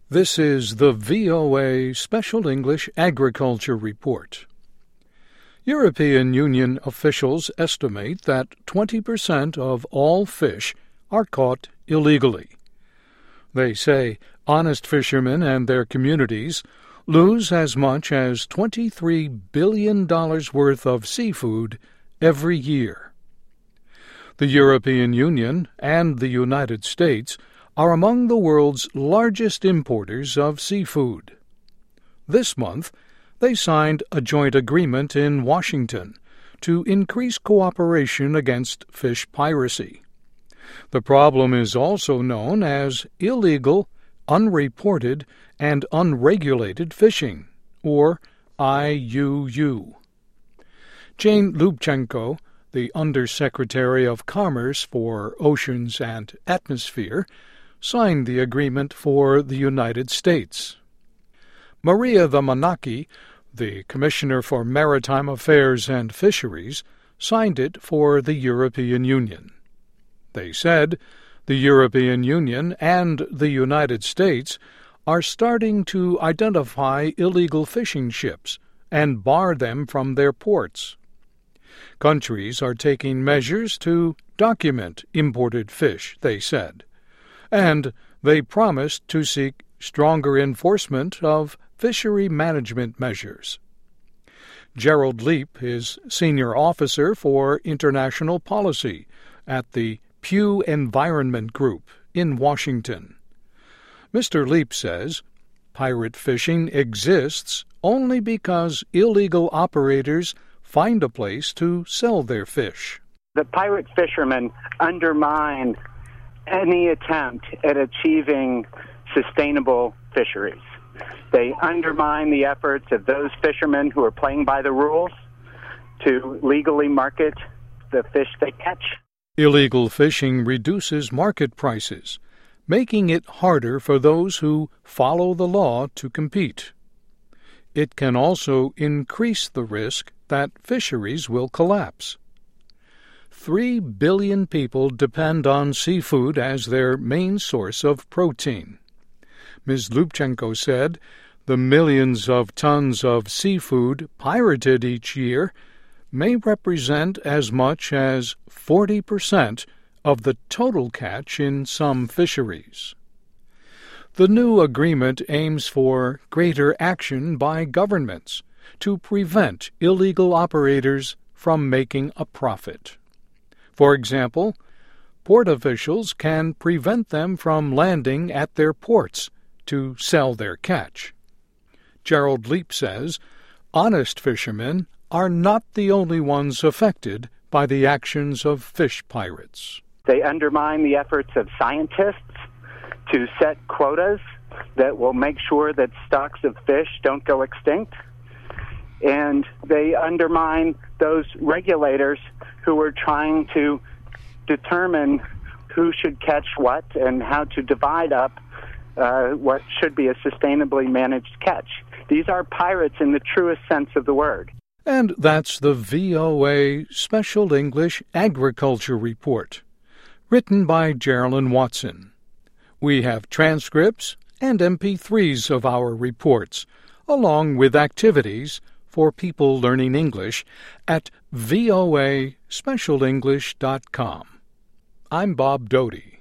This is the VOA Special English Agriculture Report. European Union officials estimate that 20% of all fish are caught illegally. They say honest fishermen and their communities lose as much as $23 billion worth of seafood every year. The European Union and the United States are among the world's largest importers of seafood. This month, they signed a joint agreement in Washington to increase cooperation against fish piracy. The problem is also known as illegal, unreported, and unregulated fishing, or IUU. Jane Lubchenco, the Undersecretary of Commerce for Oceans and Atmosphere, signed the agreement for the United States. Maria Damanaki, the Commissioner for Maritime Affairs and Fisheries, signed it for the European Union. They said the European Union and the United States are starting to identify illegal fishing ships and bar them from their ports. Countries are taking measures to document imported fish, they said, and they promised to seek stronger enforcement of fishery management measures. Gerald Leap is Senior Officer for International Policy at the Pew Environment Group in Washington. Mr. Leap says pirate fishing exists only because illegal operators find a place to sell their fish. The pirate fishermen undermine any attempt at achieving sustainable fisheries. They undermine the efforts of those fishermen who are playing by the rules to legally market the fish they catch. Illegal fishing reduces market prices, making it harder for those who follow the law to compete. It can also increase the risk that fisheries will collapse. 3 billion people depend on seafood as their main source of protein. Ms. Lubchenco said the millions of tons of seafood pirated each year may represent as much as 40% of the total catch in some fisheries. The new agreement aims for greater action by governments to prevent illegal operators from making a profit. For example, port officials can prevent them from landing at their ports to sell their catch. Gerald Leap says honest fishermen are not the only ones affected by the actions of fish pirates. They undermine the efforts of scientists to set quotas that will make sure that stocks of fish don't go extinct. And they undermine those regulators who are trying to determine who should catch what and how to divide up what should be a sustainably managed catch. These are pirates in the truest sense of the word. And that's the VOA Special English Agriculture Report, written by Geraldine Watson. We have transcripts and MP3s of our reports, along with activities for people learning English at voaspecialenglish.com. I'm Bob Doty.